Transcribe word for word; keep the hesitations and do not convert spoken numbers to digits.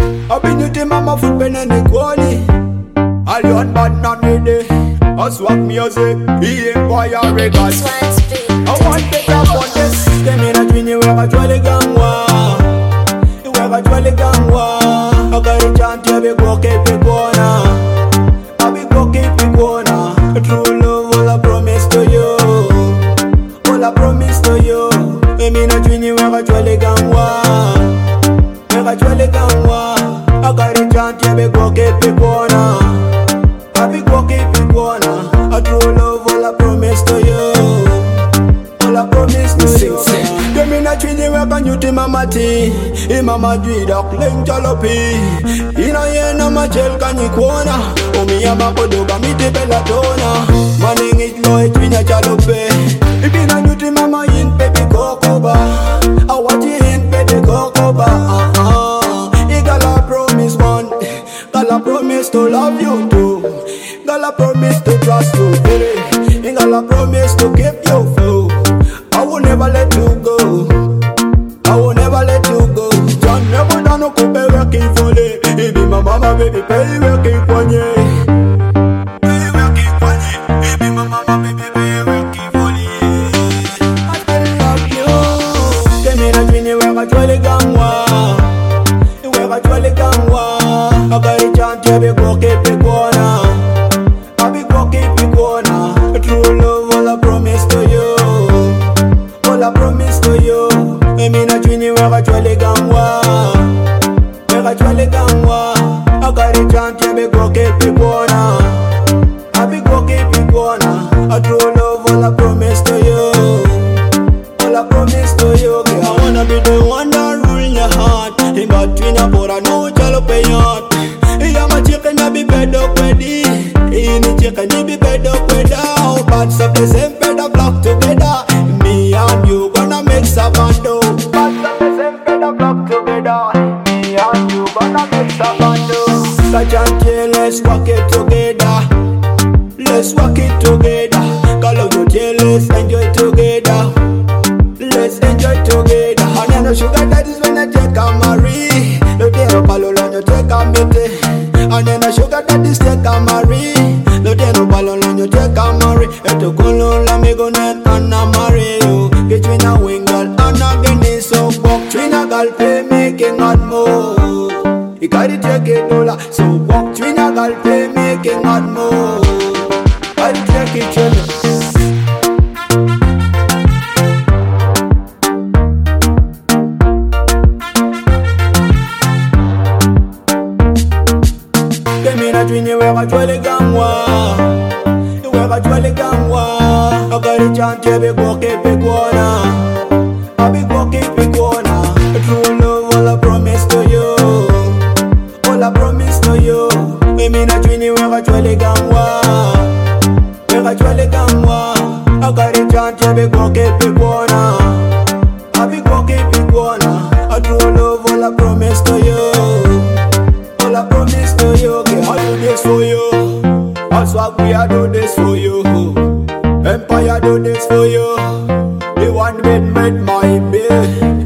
I've been with mama foot pen and the quality. I learn but not ready. I swap music, he ain't boy or records. I want better for this. Them in a twin, you ever try the gang war. You ever try the gang war. I got a chant, you be go keep it going. I be go keep it going. True love, all I promise to you. All I promise to you. Them in a twin, you ever try the gang war. You ever try the gang war. I got a chant, you be go keep it going. I be go keep it going. I true love, all I promise to you. All I promise to you. Them in a twinny work and you to mama tea. I mama do it ling jalopi. In a yen no ma gel can you corner. Oh me a ma podoga me de belladonna. Manning it low it twinny jalope. If in a you to mama in baby cocoba. I want you in baby cocoba. Uh uh. I gotta promise one. Gotta promise to love you too. Gotta promise to trust you, baby. Ain't gotta promise to keep you flow. I will never let you go. I will never let you go. John never done no coupe working for it. He be my mama, baby, pay working for you. Pay working for you. He be my mama, baby, pay working for you. I still love you. Give me the dream, you ever try the gang war. You ever try the gang war. I got a chance, you be go keep it going. I be go keep it going. True love, all I promise to you. All I promise to you. I mean a twin, you ever try the gang war. Ever try the gang war. I got a chance, you be go keep it going. I be go keep it going. I true love, all I promise to you. All I promise to you. I wanna be the one that rule in your heart. In between a board, I know you'll pay out. I'm a chicken, I be bed up with it. In the chicken, you be bed up with it. But some the same bed up block together. Me and you gonna make some bando. But some the same bed up block together. Me and you gonna make some bando. Such and let's walk it together. Let's walk it together. Call out your tail, let's enjoy together. Let's enjoy together. And then the sugar that is when I take a marry. No day no palo on you take a mete. And then the sugar that is take a marry. No day no palo on you take a marry. Eto kolo la me go net and a marry you. Get you in a wing girl and a guinea so walk. Twin a girl play making hot move. You gotta take it dollar. So walk twin a girl play making hot move. Gotta take it children. Twin, you ever try the gang war. You ever try the gang war. I got a chance, you be go keep it going. I be go keep it going. True love, all I promise to you. All I promise to you. I mean a twin, you ever try the gang war. You ever try the gang war. I got a chance, you be go keep it going. I be go keep it going. True love, all I promise to you. All I promise to you, girl. I do this for you. That's what we are do this for you. Empire do this for you. The one with made my baby.